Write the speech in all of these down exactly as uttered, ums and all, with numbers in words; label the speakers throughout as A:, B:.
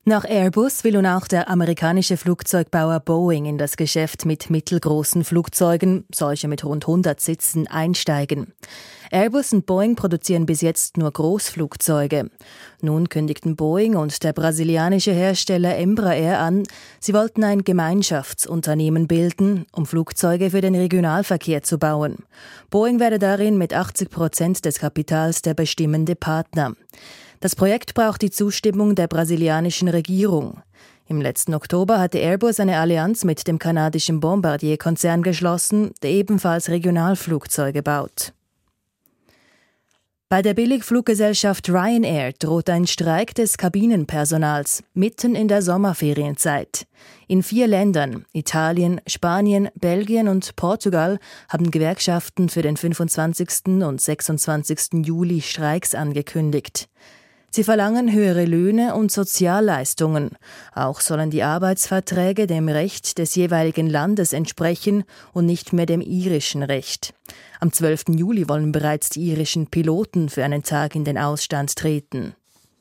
A: Nach Airbus will nun auch der amerikanische Flugzeugbauer Boeing in das Geschäft mit mittelgroßen Flugzeugen, solche mit rund hundert Sitzen, einsteigen. Airbus und Boeing produzieren bis jetzt nur Großflugzeuge. Nun kündigten Boeing und der brasilianische Hersteller Embraer an, sie wollten ein Gemeinschaftsunternehmen bilden, um Flugzeuge für den Regionalverkehr zu bauen. Boeing werde darin mit achtzig Prozent des Kapitals der bestimmende Partner. Das Projekt braucht die Zustimmung der brasilianischen Regierung. Im letzten Oktober hatte Airbus eine Allianz mit dem kanadischen Bombardier-Konzern geschlossen, der ebenfalls Regionalflugzeuge baut. Bei der Billigfluggesellschaft Ryanair droht ein Streik des Kabinenpersonals mitten in der Sommerferienzeit. In vier Ländern, Italien, Spanien, Belgien und Portugal, haben Gewerkschaften für den fünfundzwanzigsten und sechsundzwanzigsten Juli Streiks angekündigt. Sie verlangen höhere Löhne und Sozialleistungen. Auch sollen die Arbeitsverträge dem Recht des jeweiligen Landes entsprechen und nicht mehr dem irischen Recht. Am zwölften Juli wollen bereits die irischen Piloten für einen Tag in den Ausstand treten.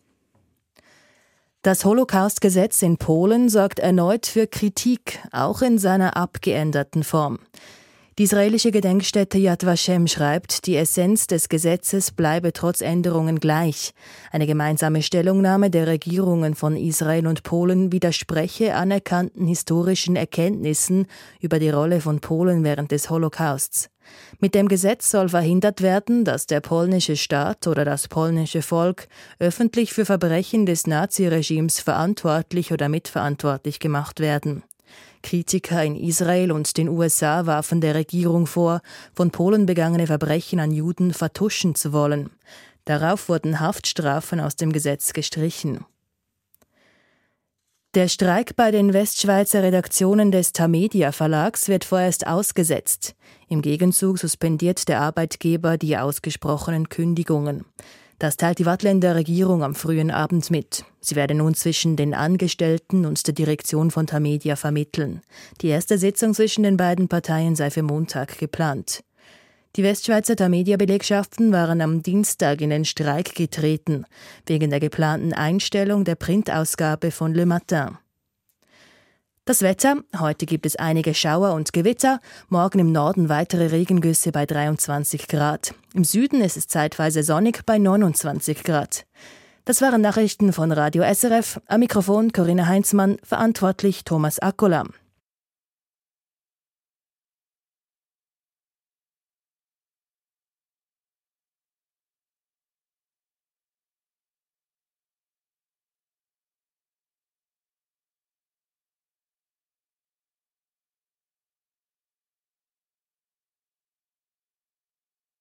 A: Das Holocaust-Gesetz in Polen sorgt erneut für Kritik, auch in seiner abgeänderten Form. Die israelische Gedenkstätte Yad Vashem schreibt, die Essenz des Gesetzes bleibe trotz Änderungen gleich. Eine gemeinsame Stellungnahme der Regierungen von Israel und Polen widerspreche anerkannten historischen Erkenntnissen über die Rolle von Polen während des Holocausts. Mit dem Gesetz soll verhindert werden, dass der polnische Staat oder das polnische Volk öffentlich für Verbrechen des Naziregimes verantwortlich oder mitverantwortlich gemacht werden. Kritiker in Israel und den U S A warfen der Regierung vor, von Polen begangene Verbrechen an Juden vertuschen zu wollen. Darauf wurden Haftstrafen aus dem Gesetz gestrichen. Der Streik bei den Westschweizer Redaktionen des Tamedia Verlags wird vorerst ausgesetzt. Im Gegenzug suspendiert der Arbeitgeber die ausgesprochenen Kündigungen. Das teilt die Waadtländer Regierung am frühen Abend mit. Sie werde nun zwischen den Angestellten und der Direktion von Tamedia vermitteln. Die erste Sitzung zwischen den beiden Parteien sei für Montag geplant. Die Westschweizer Tamedia-Belegschaften waren am Dienstag in den Streik getreten, wegen der geplanten Einstellung der Printausgabe von Le Matin. Das Wetter: Heute gibt es einige Schauer und Gewitter, morgen im Norden weitere Regengüsse bei dreiundzwanzig Grad. Im Süden ist es zeitweise sonnig bei neunundzwanzig Grad. Das waren Nachrichten von Radio S R F. Am Mikrofon Corinna Heinzmann, verantwortlich Thomas Akkola.